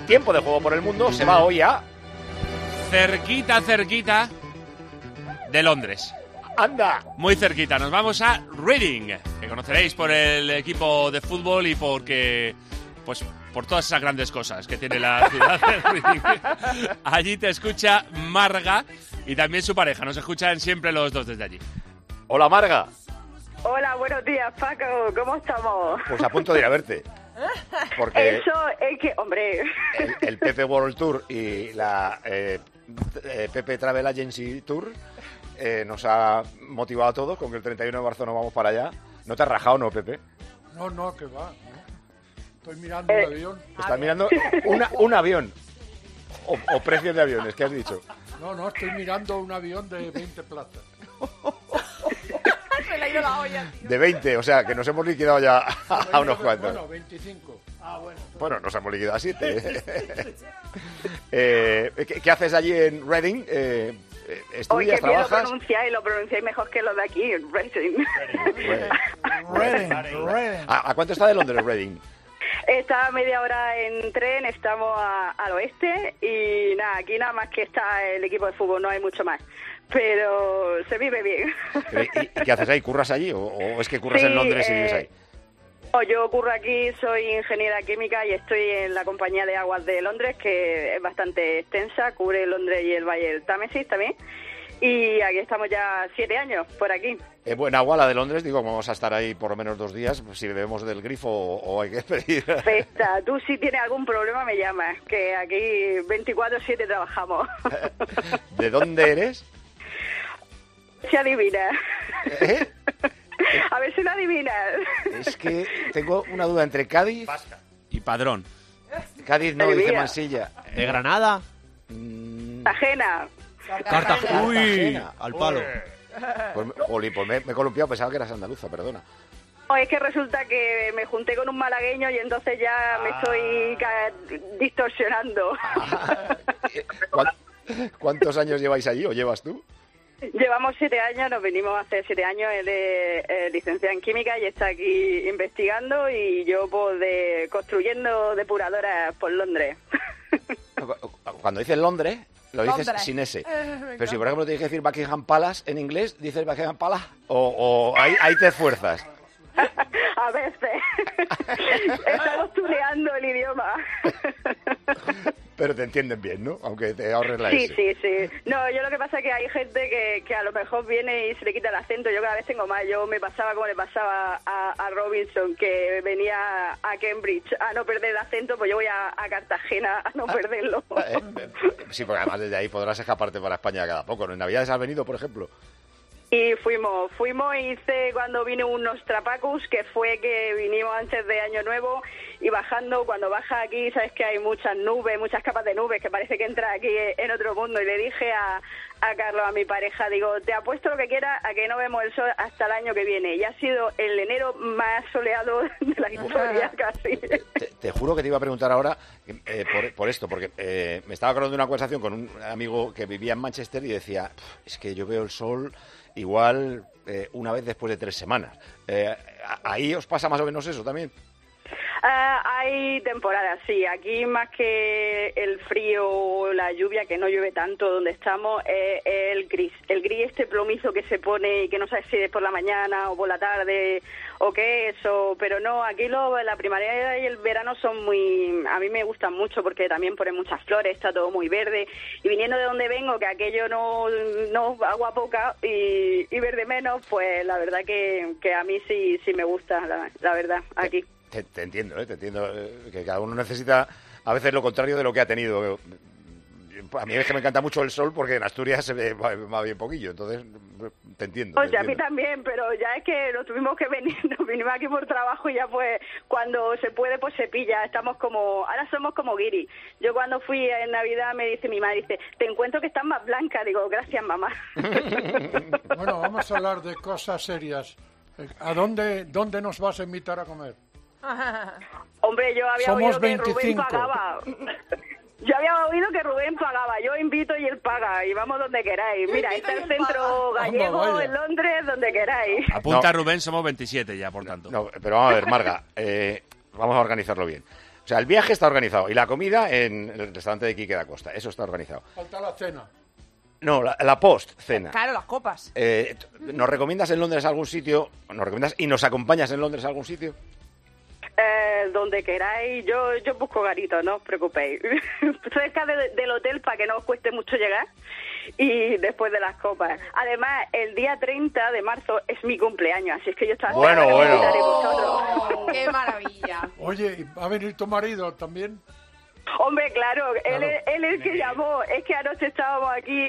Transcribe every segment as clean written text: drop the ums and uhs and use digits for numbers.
Tiempo de Juego por el Mundo se va hoy a... cerquita de Londres. ¡Anda! Muy cerquita. Nos vamos a Reading, que conoceréis por el equipo de fútbol y porque... pues por todas esas grandes cosas que tiene la ciudad de Reading. Allí te escucha Marga y también su pareja. Nos escuchan siempre los dos desde allí. Hola, Marga. Hola, buenos días, Paco. ¿Cómo estamos? Pues a punto de ir a verte. Porque Eso es que, hombre... el Pepe World Tour y la Pepe Travel Agency Tour nos ha motivado a todos con que el 31 de marzo nos vamos para allá. ¿No te has rajado, no, Pepe? No, que va. Estoy mirando un avión. Estás mirando un avión. O precios de aviones, ¿qué has dicho? No, estoy mirando un avión de 20 plazas. Se le ha ido la olla. De 20, o sea, que nos hemos liquidado ya a unos cuantos. Bueno, 25. Bueno, nos hemos liquidado a 7. ¿Qué haces allí en Reading? Oye, ¿Estudias, que bien trabajas? lo pronunciáis mejor que los de aquí, Reading. Reading. ¿A cuánto está de Londres, Reading? Está a media hora en tren, estamos al oeste y nada, aquí nada más que está el equipo de fútbol, no hay mucho más. Pero se vive bien. ¿Y qué haces ahí? ¿Curras allí? ¿O es que curras en Londres y vives ahí? Yo curro aquí, soy ingeniera química y estoy en la compañía de aguas de Londres, que es bastante extensa, cubre Londres y el Valle del Támesis también. Y aquí estamos ya 7 años, por aquí. Es buena agua la de Londres, digo, vamos a estar ahí por lo menos 2 días, si bebemos del grifo o hay que pedir. Festa, tú si tienes algún problema me llamas, que aquí 24/7 trabajamos. ¿De dónde eres? Se adivina. ¿Eh? A ver si lo adivinas. Es que tengo una duda entre Cádiz Y Padrón. Cádiz no, Adivina. dice Mansilla. ¿De Granada? Ajena. Cartagena. Uy, Cartagena. al palo. Pues me he columpiado, pensaba que eras andaluza, perdona. No, es que resulta que me junté con un malagueño y entonces ya me estoy distorsionando. ¿Cuántos años lleváis allí o llevas tú? Llevamos 7 años, nos venimos hace 7 años, él es licenciado en química y está aquí investigando y yo pues construyendo depuradoras por Londres. Cuando dices Londres, lo dices Londres. sin S. Pero si por ejemplo tienes que decir Buckingham Palace en inglés, ¿dices Buckingham Palace? ¿O ahí te esfuerzas? A veces. Estamos tuneando el idioma. Pero te entienden bien, ¿no? Aunque te ahorres la Sí, S. sí. No, yo lo que pasa es que hay gente que a lo mejor viene y se le quita el acento. Yo cada vez tengo más. Yo me pasaba como le pasaba a Robinson, que venía a Cambridge a no perder el acento, pues yo voy a Cartagena a no perderlo. Sí, porque además desde ahí podrás escaparte para España cada poco, ¿no? ¿En Navidades has venido, por ejemplo? Y fuimos hice cuando vino un Nostrapacus, que fue que vinimos antes de Año Nuevo, y bajando, cuando baja aquí, sabes que hay muchas nubes, muchas capas de nubes, que parece que entra aquí en otro mundo, y le dije a Carlos, a mi pareja, digo, te apuesto lo que quieras a que no vemos el sol hasta el año que viene, y ha sido el enero más soleado de la historia casi. Te juro que te iba a preguntar ahora por esto, porque me estaba acordando de una conversación con un amigo que vivía en Manchester y decía, es que yo veo el sol igual una vez después de 3 semanas. ¿Ahí os pasa más o menos eso también? Hay temporadas, sí. Aquí más que el frío o la lluvia, que no llueve tanto donde estamos, es el gris. El gris este plomizo que se pone y que no sabes si es por la mañana o por la tarde o qué es, pero no, aquí la primavera y el verano son a mí me gustan mucho porque también ponen muchas flores, está todo muy verde, y viniendo de donde vengo, que aquello no agua poca y verde menos, pues la verdad que a mí sí me gusta, la verdad, aquí. Te entiendo, te entiendo que cada uno necesita a veces lo contrario de lo que ha tenido. A mí es que me encanta mucho el sol porque en Asturias se ve más bien poquillo, entonces te entiendo. O sea, a mí también, pero ya es que nos tuvimos que venir, nos vinimos aquí por trabajo y ya pues cuando se puede pues se pilla, ahora somos como guiri. Yo cuando fui en Navidad me dice mi madre, te encuentro que estás más blanca, digo, gracias mamá. Bueno, vamos a hablar de cosas serias. ¿A dónde nos vas a invitar a comer? Hombre, yo había Somos oído 25. que Rubén pagaba. Yo había oído que Rubén pagaba, yo invito y él paga, y vamos donde queráis. Mira, está el centro gallego en Londres, donde queráis. Apunta Rubén, somos 27 ya, por tanto. No, pero vamos a ver, Marga, vamos a organizarlo bien. O sea, el viaje está organizado y la comida en el restaurante de Quique da Costa. Eso está organizado. Falta la cena. No, la post-cena. Claro, las copas. ¿Nos recomiendas en Londres algún sitio? ¿Nos recomiendas y nos acompañas en Londres a algún sitio? Donde queráis, yo busco garitos, no os preocupéis. Cerca del hotel para que no os cueste mucho llegar y después de las copas. Además, el día 30 de marzo es mi cumpleaños, así es que yo estaba Bueno. Oh, ¡qué maravilla! Oye, ¿y ¿va a venir tu marido también? Hombre, claro, Claro. Él es el que llamó. Es que anoche estábamos aquí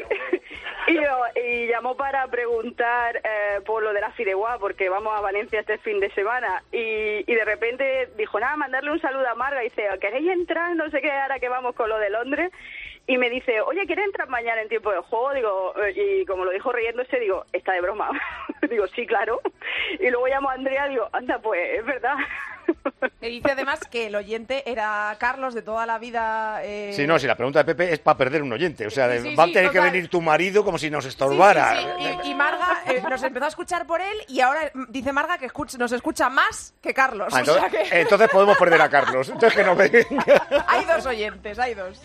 y llamó para preguntar por lo de la Fideuá, porque vamos a Valencia este fin de semana. Y de repente dijo, nada, mandarle un saludo a Marga. Y dice, ¿queréis entrar? No sé qué, ahora que vamos con lo de Londres. Y me dice, oye, ¿quieres entrar mañana en tiempo de juego? Digo, y como lo dijo riéndose, digo, está de broma. Digo, sí, claro. Y luego llamo a Andrea, digo, anda, pues, es verdad. Que dice además que el oyente era Carlos de toda la vida. Sí, no, si la pregunta de Pepe es para perder un oyente. O sea, Sí, va a tener que total. venir tu marido como si nos Sí, estorbara. sí, sí. Y Marga nos empezó a escuchar por él y ahora dice Marga que nos escucha más que Carlos. Ah, O sea que entonces podemos perder a Carlos. Entonces que no venga. hay dos oyentes, hay dos.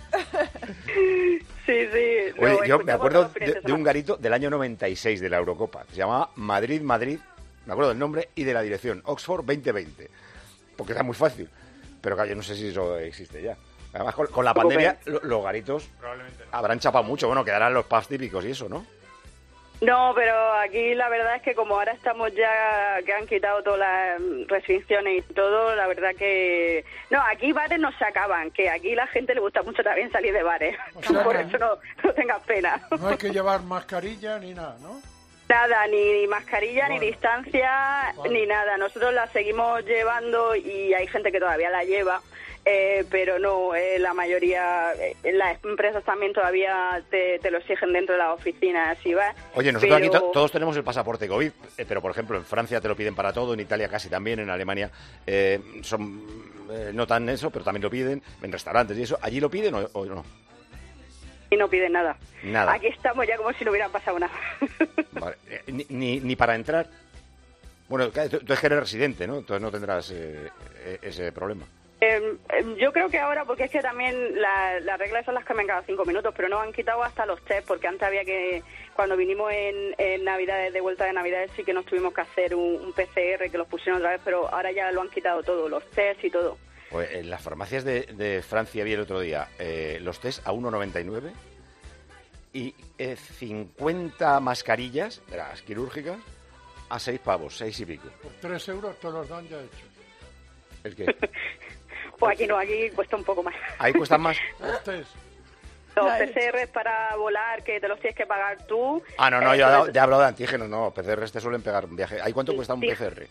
Sí, sí. Oye, Lo yo me escuchamos acuerdo todos los fines de un semana. garito del año 96 de la Eurocopa. Se llamaba Madrid. Me acuerdo del nombre y de la dirección. Oxford 2020. Porque era muy fácil. Pero claro, yo no sé si eso existe ya. Además, con la pandemia, los garitos habrán chapado mucho. Bueno, quedarán los pubs típicos y eso, ¿no? No, pero aquí la verdad es que como ahora estamos ya, que han quitado todas las restricciones y todo, la verdad que... No, aquí bares no se acaban, que aquí la gente le gusta mucho también salir de bares. O sea Por que- eso no tengas pena. No hay que llevar mascarilla ni nada, ¿no? Nada, ni mascarilla, ni Bueno. distancia, Vale. ni nada. Nosotros la seguimos llevando y hay gente que todavía la lleva, pero no, la mayoría, las empresas también todavía te lo exigen dentro de las oficinas, si vas. Oye, nosotros pero... aquí todos tenemos el pasaporte COVID, pero por ejemplo en Francia te lo piden para todo, en Italia casi también, en Alemania son no tan eso, pero también lo piden, en restaurantes y eso. ¿Allí lo piden o no? Y no piden nada. Nada. Aquí estamos ya como si no hubiera pasado nada. Vale. Ni para entrar. Bueno, claro, tú eres que eres residente, ¿no? Entonces no tendrás ese problema. Yo creo que ahora, porque es que también las reglas son las que cambian cada 5 minutos, pero no han quitado hasta los test, porque antes había que, cuando vinimos en Navidades, de vuelta de Navidades, sí que nos tuvimos que hacer un PCR, que los pusieron otra vez, pero ahora ya lo han quitado todo, los test y todo. Pues en las farmacias de Francia vi el otro día los test a 1,99 y 50 mascarillas de las quirúrgicas a 6 pavos, 6 y pico. Por 3 euros te los dan ya hechos. ¿El qué? Pues aquí no, aquí cuesta un poco más. Ahí cuestan más. Los test. Los Ya PCR para volar, que te los tienes que pagar tú. Ah, no, yo entonces, ya he hablado de antígenos, no, PCRs te suelen pegar un viaje. ¿Ahí cuánto cuesta un Sí. PCR?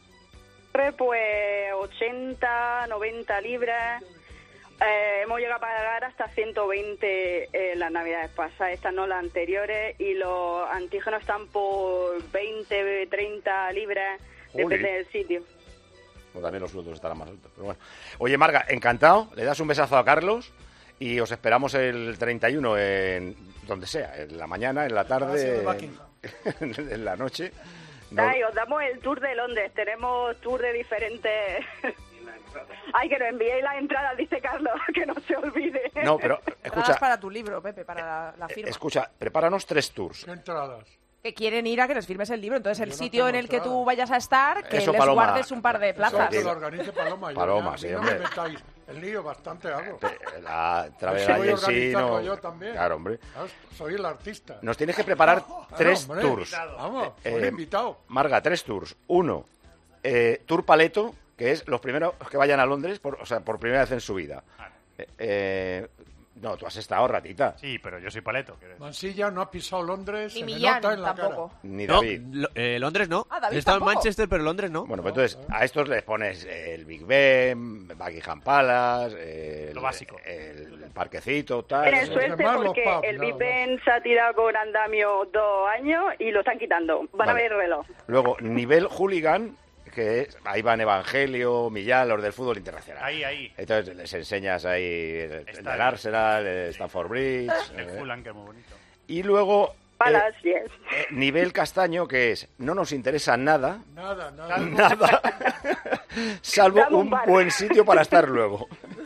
Pues 80, 90 libras. Hemos llegado a pagar hasta 120 las navidades pasadas, estas no las anteriores, y los antígenos están por 20, 30 libras, depende Jolín. del sitio. Pues también los sueldos estarán más altos, pero bueno. Oye, Marga, encantado, le das un besazo a Carlos y os esperamos el 31 en donde sea, en la mañana, en la Palacio de tarde, Buckingham. en la noche. No- Ay, os damos el tour de Londres, tenemos tour de diferentes... Ay, que nos enviéis las entradas, dice Carlos, que no se olvide. No, pero Entradas escucha, para tu libro, Pepe, para la firma. escucha, prepáranos 3 tours. ¿Qué entradas? Que quieren ir a que les firmes el libro. Entonces, el Yo no sitio en tengo el que tú entrada. vayas a estar, que Eso, les Paloma. guardes un par de Eso plazas. que lo organice Paloma. Paloma, a sí, mí no hombre. me metáis el lío, bastante hago. La Si travesa voy a y sí, organizarlo no. yo también. Claro, hombre. Claro, soy el artista. Nos tienes que preparar Claro, 3 hombre. tours. Vamos, Eh, un invitado. Marga, 3 tours. 1, Tour Paleto, que es los primeros que vayan a Londres, por primera vez en su vida. No, tú has estado, ratita. Sí, pero yo soy paleto. quiero decir. Mansilla no ha pisado Londres, Y se me Millán nota en la tampoco. cara. Ni No, David. Londres no. Ah, David He estado en tampoco. Manchester, pero Londres no. Bueno, pues entonces a estos les pones el Big Ben, Buckingham Palace, Lo básico. el parquecito, tal. Tienes Los suerte demás, los porque pubs, el nada Big más. Ben se ha tirado con andamio 2 años y lo están quitando. Van Vale. a ver el reloj. Luego, nivel hooligan, que es, ahí van Evangelio, Millán, los del fútbol internacional. Ahí. Entonces les enseñas ahí el Está del bien. Arsenal, el Stamford Bridge. El Fulham, que es muy bonito. Y luego, Palas, yes. nivel castaño, que es, no nos interesa nada, Nada. nada, salvo Dame un un bar. buen sitio para estar luego.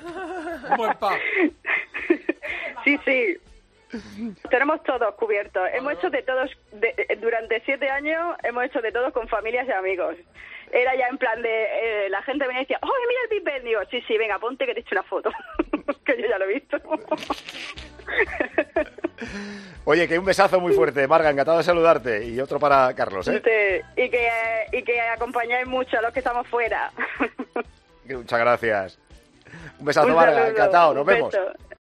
Un buen pub. Sí, sí. Tenemos todos cubiertos. Hemos hecho de todos, durante 7 años, hemos hecho de todos con familias y amigos. Era ya en plan de, la gente venía y decía, ¡oh, mira el Big Ben! Digo, sí, venga, ponte que te echo una foto. Que yo ya lo he visto. Oye, que un besazo muy fuerte, Marga, encantado de saludarte. Y otro para Carlos, ¿eh? Y que acompañáis mucho a los que estamos fuera. Muchas gracias. Un besazo, Marga, encantado, nos vemos.